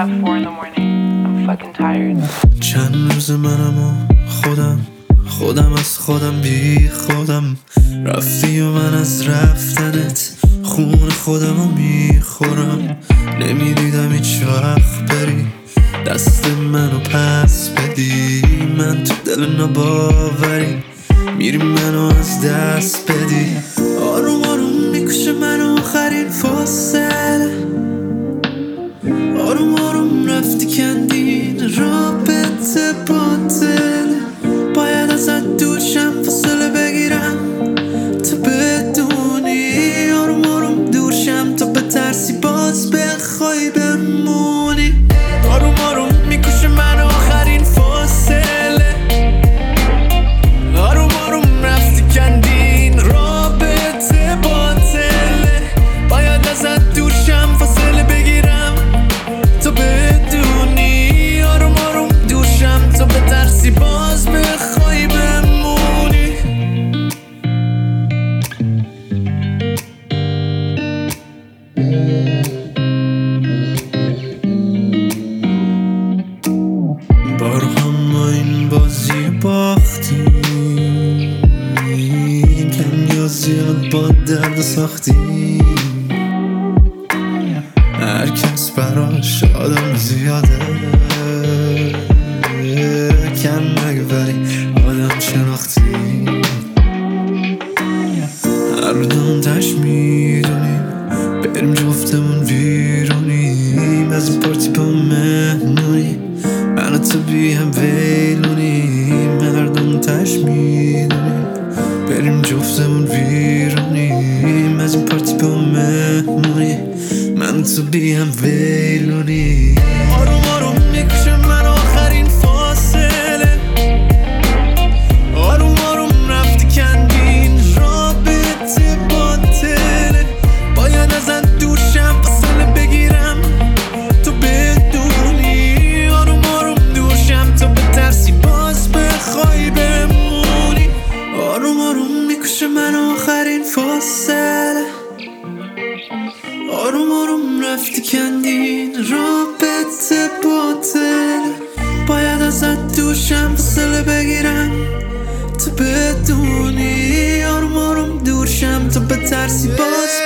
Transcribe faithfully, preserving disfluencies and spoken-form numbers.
at four in the morning. I'm fucking tired. چند روز منم و خودم خودم از خودم بی خودم رفتی و من از رفتنت خون خودم رو میخورم. نمیدیدم هیچ وقت بری دست منو پس بدی، من تو دل ناباوری میری منو از دست بدی. آروم آروم میکشه منو آخرین فاصله، آروم آروم رفتی کندین رابطه باطل. باید ازت دور شم فاصله بگیرم تو بدونی، آروم آروم دور شم تا بترسی باز بخوای بمونی. آروم آروم میکشه من آخرین فاصله، آروم آروم رفتی کندین رابطه باطله. باید ازت دور شم فاصله بگیرم تو بدونی، آروم آروم دور شم تا بترسی باز بخوای بمونی. بارها ما این بازی باختیم، کم یا زیاد با درد ساختیم. هر کس براش آدم زیاده، کم مگه ولی آدم شناختیم. هر دون تش میدونیم بریم جفتمون ویرونیم، از این پارتی با مهمونی من و تو بی هم ویلونیم. هر دون تش میدونیم بریم جفتمون ویرونیم، از این پارتی با مهمونی من تو بی هم ویلونی. آروم آروم میکشه من آخرین فاصله، آروم آروم رفتی کندین رابطه باطله. باید ازت دور شم فاصله بگیرم تو بدونی، آروم آروم دور شم تا بترسی باز بخوای بمونی. آروم آروم میکشه من آخرین فاصله، آروم آروم رفتی کندین رابطه باطل. باید ازت دور شم فاصله بگیرم تو بدونی، آروم آروم دور شم تا بترسی باز